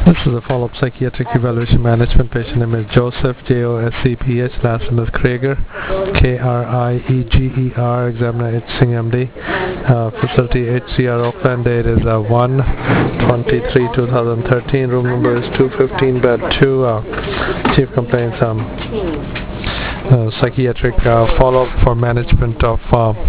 This is a follow-up psychiatric evaluation management. Patient name is Joseph, Joseph. Last name is Krieger, Krieger. Examiner H. Singh MD. Facility HCR Oakland. Date is 1/23/2013. Room number is 215, bed 2. Chief complaints psychiatric follow-up for management of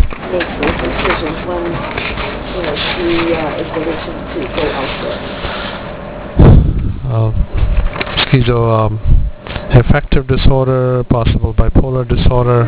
schizoaffective disorder, possible bipolar disorder,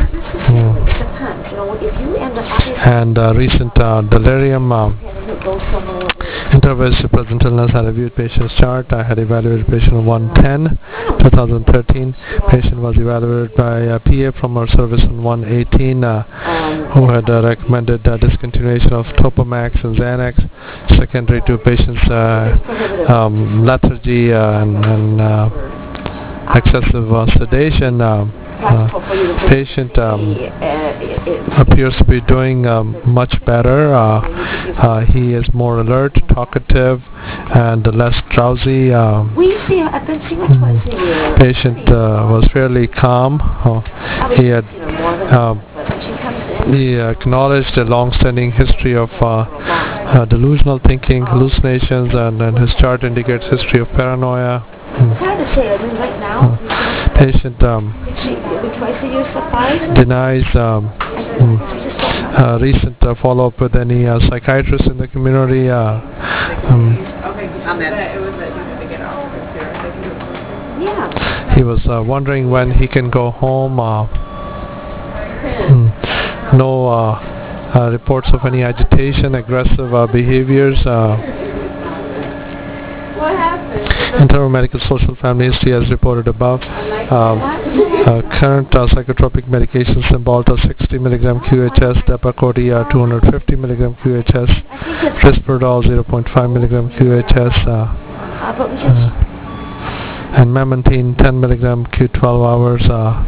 and recent delirium. Intervention present illness. I reviewed patient's chart. I had evaluated patient on 1/10/2013. Patient was evaluated by a PA from our service on 1/18, who had recommended discontinuation of Topamax and Xanax, secondary to patient's lethargy and excessive sedation. Patient appears to be doing much better. He is more alert, talkative, and less drowsy. Patient was fairly calm. He acknowledged a long-standing history of delusional thinking, hallucinations, and his chart indicates history of paranoia. Patient denies recent follow-up with any psychiatrist in the community. He was wondering when he can go home. No reports of any agitation, aggressive behaviors. Internal medical social family history as reported above. Current psychotropic medications: Cymbalta 60 mg QHS, Depakote 250 mg QHS, Risperdal 0.5 mg QHS, and Memantine 10 mg Q12 hours.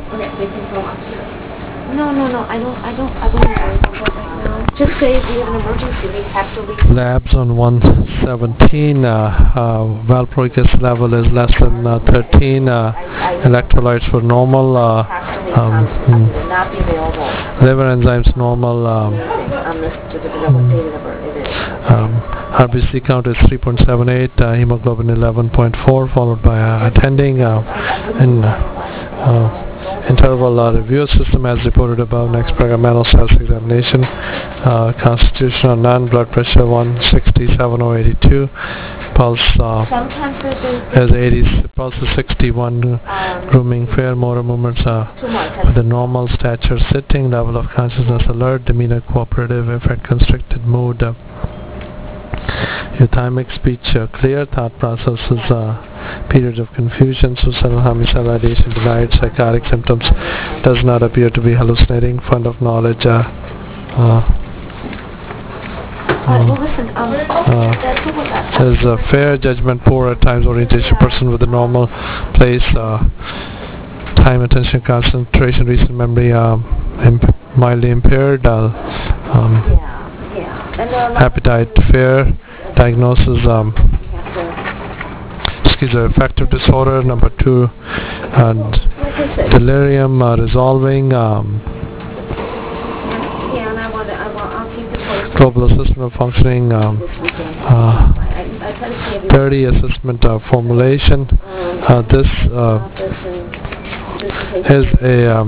No, I don't. Just say we have an emergency, we have to leave. Labs on 117, valproic acid level is less than 13, electrolytes were normal, liver enzymes normal, RBC count is 3.78, hemoglobin 11.4, followed by attending interval review system as reported above. Next program, mental status examination. Constitutional none, blood pressure 167/82, pulse is 80, pulse is 61, grooming fair, motor movements with a normal stature, sitting, level of consciousness alert, demeanor cooperative, effect constricted, mood, euthymic speech clear, thought processes periods of confusion, suicidal homicidal ideation denied, psychotic symptoms, does not appear to be hallucinating, fund of knowledge, is a fair, judgment poor, at times orientation, person with a normal place, time, attention, concentration, recent memory mildly impaired, appetite fair, diagnosis schizoaffective disorder, number 2, delirium resolving, global assessment of functioning, 30 assessment formulation. This is a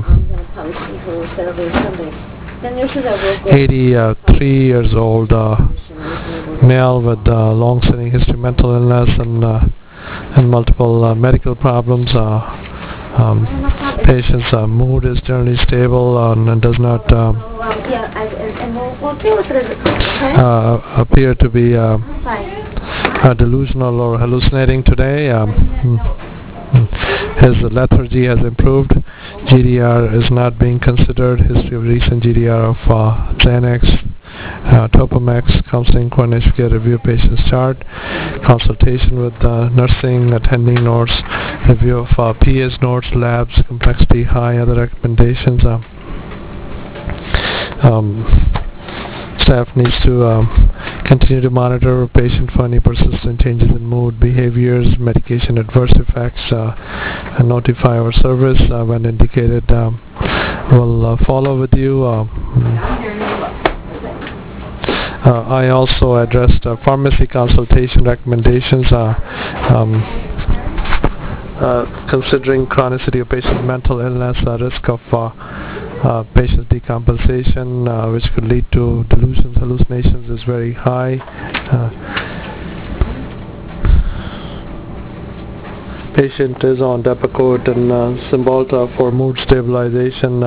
83 years old male with long-standing history of mental illness and multiple medical problems. Patient's mood is generally stable and does not appear to be delusional or hallucinating today. His lethargy has improved. GDR is not being considered. History of recent GDR of Xanax, Topamax, counseling, coordination care, review patient's chart, consultation with nursing, attending notes, review of PA's notes, labs, complexity high, other recommendations. Staff needs to continue to monitor a patient for any persistent changes in mood, behaviors, medication adverse effects, and notify our service when indicated. We'll follow with you. I also addressed pharmacy consultation recommendations. Considering chronicity of patient's mental illness, risk of patient's decompensation, which could lead to delusions, hallucinations, is very high. Patient is on Depakote and Cymbalta for mood stabilization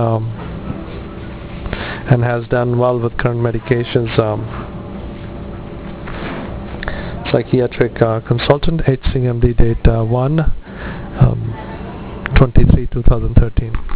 and has done well with current medications. Psychiatric consultant, HCMD date 1/23/2013.